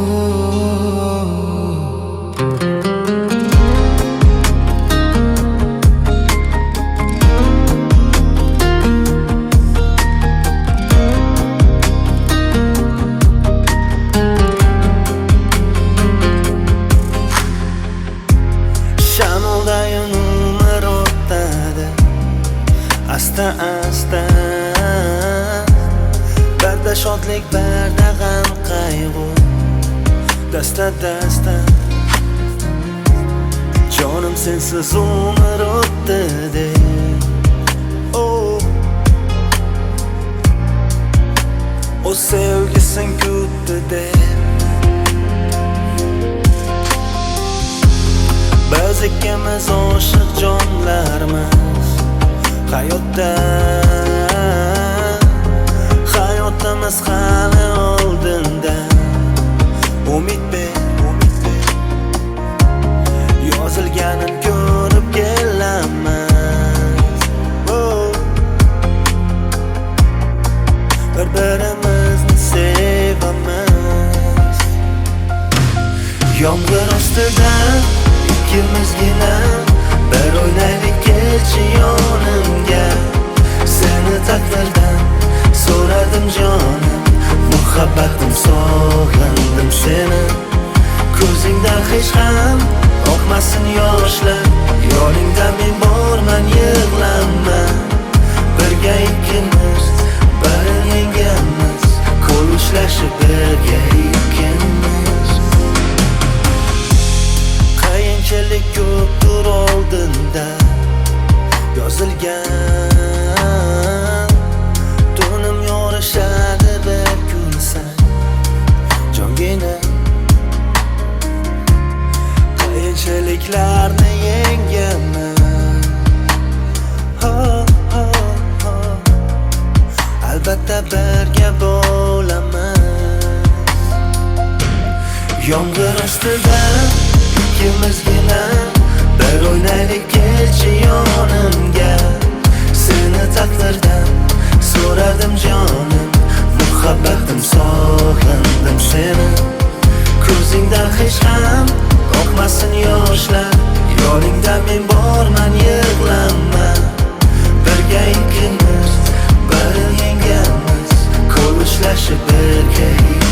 Shamoldayin umr o'tadi asta asta, barda shodlik barda g'am qayg'u, dasta dasta. Jonim sensiz umr o'tdi deb, o sevgisin kutdi deb. Biz ikkimiz oshiq jonlarmiz hayotimiz hali oldinda. Umid ber, yozilganin ko'rib kelamiz. Bir-birimizni sevamiz. Yomg'ir ostida ikkimizgina bir o'ynaylik, kelchi yonimga. Seni taqdirdan so'radim jonim, muhabbatim sog'indim seni. Ko'zingdan hech ham oqmasin yoshlar, yoningda men borman, yig'lama. Birga ikkimiz bari yengamiz, qo'l ushlashib birga ikkimiz. Qiyinchilik ko'pdir oldinda yozilgan, to'nim yorishadi bir kulsang jongina. Qiyinchiliklarni yengaman, albatta birga bo'lamiz. Yomg'ir ostida ikkimizgina bir o'ynaylik, kelchi yonimga. Seni taqdirdan so'radim jonim, muhabbatim sog'indim seni. Ko'zingdan hech ham oqmasin yoshlar, yoningda men borman, yig'lama. Birga ikkimiz bari yengamiz, qo'l ushlashib birga.